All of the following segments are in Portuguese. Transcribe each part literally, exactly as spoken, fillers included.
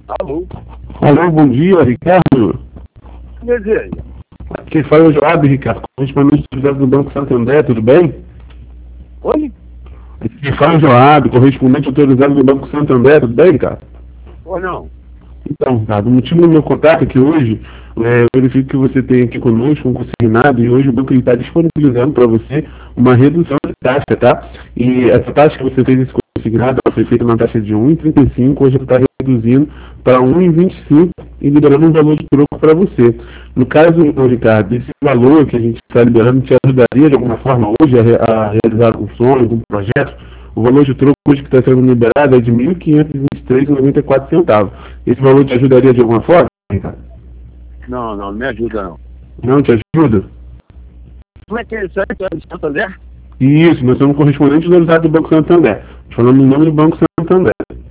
Alô? Alô, bom dia, Ricardo. Deseja. Quem fala é o Joab, Ricardo, correspondente do Banco Santander, tudo bem? Oi? Quem fala é o Joab, correspondente autorizado do Banco Santander, tudo bem, cara? Ou não? Então, Ricardo, o motivo do meu contato é que hoje, é, eu verifico que você tem aqui conosco um consignado e hoje o banco está disponibilizando para você uma redução de taxa, tá? E essa taxa que você fez esse consignado, ela foi feita na taxa de um vírgula trinta e cinco, hoje está reduzindo para um vírgula vinte e cinco e liberando um valor de troco para você. No caso, então, Ricardo, esse valor que a gente está liberando te ajudaria de alguma forma hoje a, re a realizar um sonho, algum projeto? O valor de troco hoje que está sendo liberado é de mil quinhentos e vinte e três reais e noventa e quatro centavos. Esse valor te ajudaria de alguma forma, Ricardo? Não, não, não me ajuda não. Não te ajuda? Como é que é isso aí? Tu é de Santander? Isso, nós somos correspondentes do do Banco Santander. Falando no nome do Banco Santander.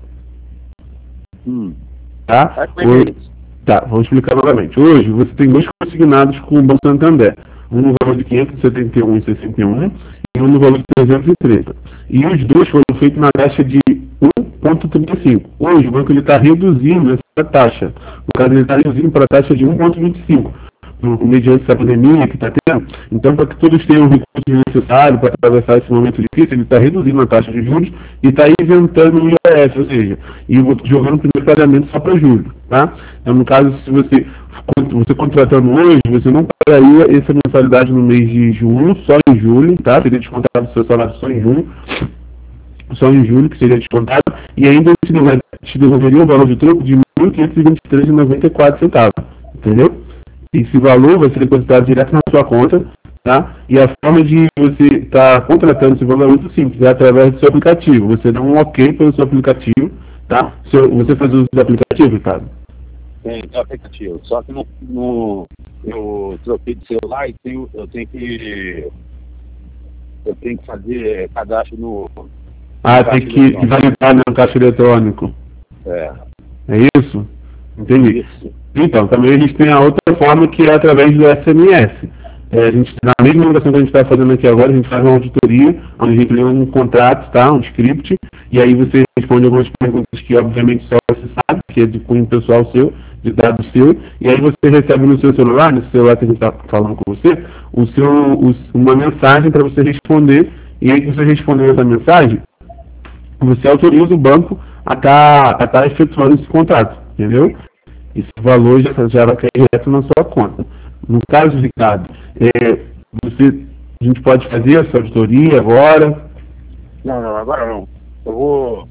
Hum. Tá? Aí, como é que é isso? Tá, vou explicar novamente. Hoje você tem dois consignados com o Banco Santander. Um no valor de quinhentos e setenta e um reais e sessenta e um centavos e um no valor de trezentos e trinta. E os dois foram feitos na taxa de um vírgula trinta e cinco. Hoje o banco está reduzindo essa taxa. No caso, ele está reduzindo para a taxa de um vírgula vinte e cinco. Mediante essa pandemia que está tendo. Então, para que todos tenham o recurso necessário para atravessar esse momento difícil, ele está reduzindo a taxa de juros e está isentando o I R S, ou seja, e jogando o primeiro pagamento só para julho. Tá? Então, no caso, se você, você contratando hoje, você não pagaria essa mensalidade no mês de junho, só em julho, tá? Seria descontado o seu salário só em junho. Só em julho, que seria descontado, e ainda te devolveria o valor de troco de mil quinhentos e vinte e três reais e noventa e quatro centavos. Entendeu? Esse valor vai ser depositado direto na sua conta, tá? E a forma de você estar tá contratando esse valor é muito simples, é através do seu aplicativo. Você dá um ok pelo seu aplicativo, tá? Seu, você faz uso do aplicativo, Ricardo? Tem, tem aplicativo. Só que no, no, eu troquei de celular e tenho, eu tenho que eu tenho que fazer cadastro no... Ah, no tem que, que validar no caixa eletrônico. É. É isso? Entendi. Isso. Então, também a gente tem a outra forma que é através do S M S. É, a gente, na mesma ligação que a gente está fazendo aqui agora, a gente faz uma auditoria, onde a gente lê um contrato, tá? Um script, e aí você responde algumas perguntas que obviamente só você sabe, que é de cunho pessoal seu, de dados seu, e aí você recebe no seu celular, nesse celular que a gente está falando com você, o seu, o, uma mensagem para você responder, e aí que você responder essa mensagem, você autoriza o banco a estar tá, tá efetuando esse contrato, entendeu? Esse valor já, já vai cair direto na sua conta. No caso, Ricardo, é, você, a gente pode fazer essa auditoria agora? Não, não, agora não. Eu vou...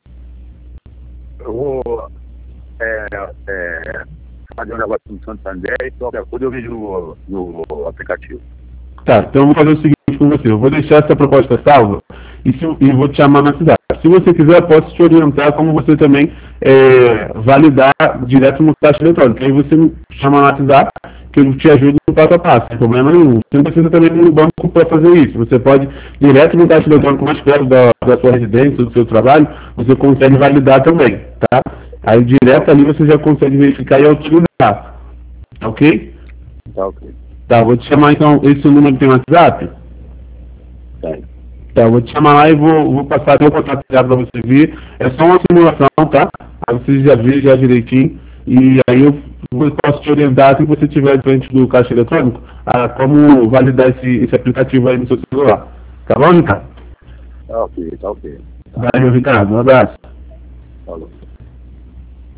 Eu vou... É, é, fazer um negócio no Santander e qualquer coisa eu vejo no, no aplicativo. Tá, então eu vou fazer o seguinte com você. Eu vou deixar essa proposta salva e, se, e vou te chamar na cidade. Se você quiser, eu posso te orientar como você também é, validar direto no caixa eletrônico. Aí você me chama no WhatsApp, que eu te ajudo no passo a passo, sem problema nenhum. Você não precisa também ir no banco para fazer isso. Você pode, direto no caixa eletrônico mais perto da, da sua residência, do seu trabalho, você consegue validar também, tá? Aí direto ali você já consegue verificar e autorizar. Ok? Tá, ok. Tá, vou te chamar então. Esse número tem WhatsApp? Tem. Tá, eu vou te chamar lá e vou, vou passar até o contato para você ver. É só uma simulação, tá? Aí você já vê já direitinho. E aí eu posso te orientar, se você estiver diante do caixa eletrônico, a como validar esse, esse aplicativo aí no seu celular. Tá bom, Ricardo? Tá ok, tá ok. Valeu, Ricardo. Um abraço. Falou.